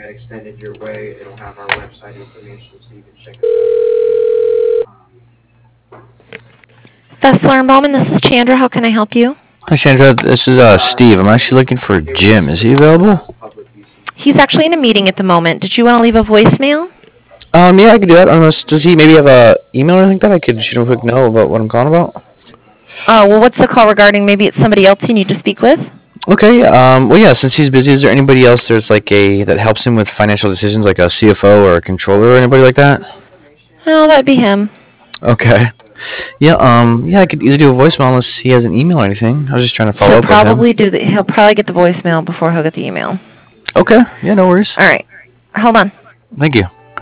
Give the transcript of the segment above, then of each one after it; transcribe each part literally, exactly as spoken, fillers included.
get extended your way, it'll have our website information so you can check us out. Um, Fessler and Bowman, this is Chandra. How can I help you? Hi, Sandra. This is uh, Steve. I'm actually looking for Jim. Is he available? He's actually in a meeting at the moment. Did you want to leave a voicemail? Um, yeah, I could do that. Unless, does he maybe have a email or anything like that? I could shoot him a quick note about what I'm calling about. Oh, well, what's the call regarding? Maybe it's somebody else you need to speak with? Okay. Um. Well, yeah. Since he's busy, is there anybody else there's like a that helps him with financial decisions, like a C F O or a controller or anybody like that? Oh, that'd be him. Okay. Yeah. Um. Yeah, I could easily do a voicemail unless he has an email or anything. I was just trying to follow He'll up with him. probably do the, he'll probably get the voicemail before he'll get the email. Okay. Yeah. No worries. All right. Hold on. Thank you.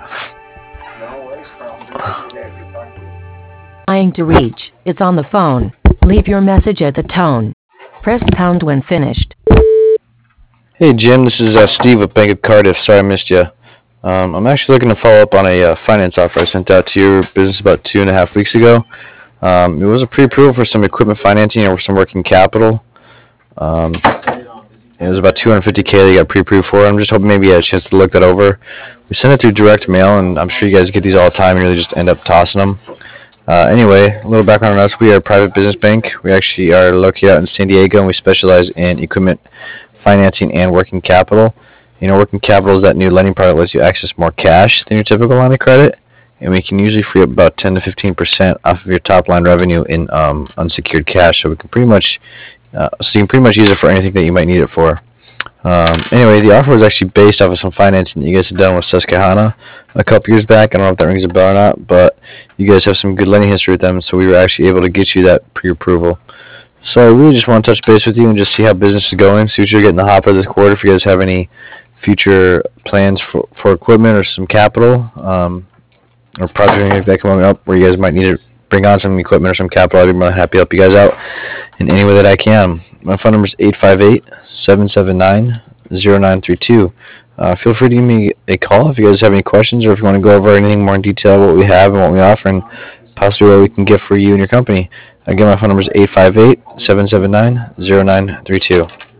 Trying to reach. It's on the phone. Leave your message at the tone. Press pound when finished. Hey, Jim. This is uh, Steve with Bank of Cardiff. Sorry I missed you. Um, I'm actually looking to follow up on a uh, finance offer I sent out to your business about two and a half weeks ago. Um, it was a pre-approval for some equipment financing or some working capital. Um, it was about two hundred fifty K that you got pre-approved for. I'm just hoping maybe you had a chance to look that over. We sent it through direct mail, and I'm sure you guys get these all the time and really just end up tossing them. Uh, anyway, a little background on us. We are a private business bank. We actually are located out in San Diego, and we specialize in equipment financing and working capital. You know, working capital is that new lending product that lets you access more cash than your typical line of credit, and we can usually free up about ten to fifteen percent off of your top line revenue in um, unsecured cash. So we can pretty much, uh, so you can pretty much use it for anything that you might need it for. Um, anyway, the offer was actually based off of some financing that you guys had done with Susquehanna a couple years back. I don't know if that rings a bell or not, but you guys have some good lending history with them, so we were actually able to get you that pre-approval. So I really just want to touch base with you and just see how business is going, see what you're getting the hopper this quarter, if you guys have any future plans for, for equipment or some capital, um, or project or anything like that coming up where you guys might need to bring on some equipment or some capital. I'd be more than happy to help you guys out in any way that I can. My phone number is eight five eight, seven seven nine, zero nine three two. Uh, feel free to give me a call if you guys have any questions or if you want to go over anything more in detail, what we have and what we offer, and possibly what we can get for you and your company. Again, my phone number is eight five eight, seven seven nine, zero nine three two.